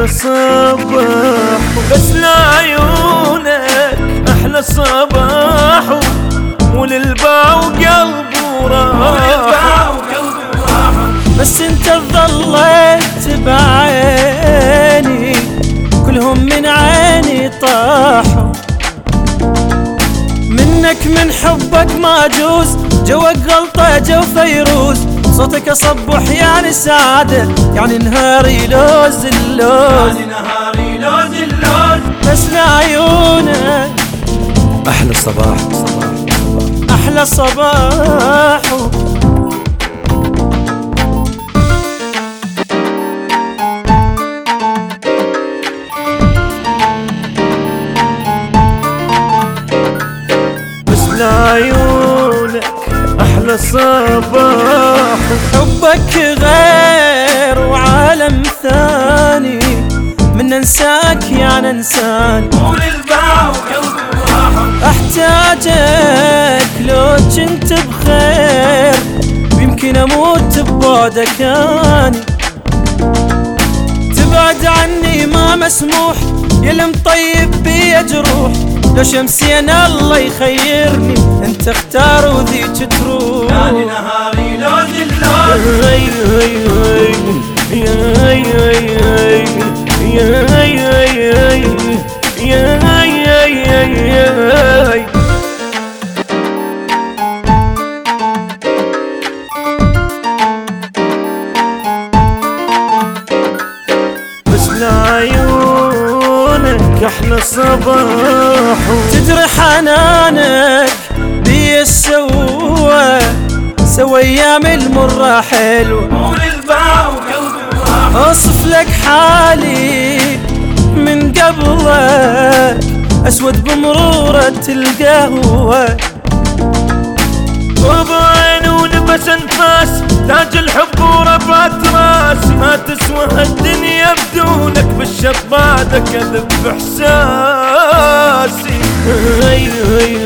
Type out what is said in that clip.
أحلى صباح بس لعيونك أحلى صباح وللباع وقلبه راح بس انت ظليت بعيني كلهم من عيني طاحوا منك من حبك ما جوز جوك غلطة جو فيروز صوتك أصبح يعني سعادة يعني نهاري لوز اللوز يعني نهاري لوز اللوز بس لعيونك أحلى صباح أحلى صباح لعيونك أحلى صباح حبك غير وعالم ثاني من انساك يا ننسان وللباع وقلبي راح احتاجك لو كنت بخير ويمكن اموت ببعدك اني تبعد عني ما مسموح يلم طيب بي جروح لو شمسين الله يخيرني انت اختار وذيك تروح يعني نهاري لوز اللوز بس لعيونك أحلى صباح تدري حنانك بي سوى ايام المرة حلوة وللباع وقلبي راح اوصف لك حالي من قبلك اسود بمرورة القهوة وبعين ونفس انفاس تاج الحب ورفعت راس ما تسوى الدنيا بدونك بالشط بعدك اذب احساسي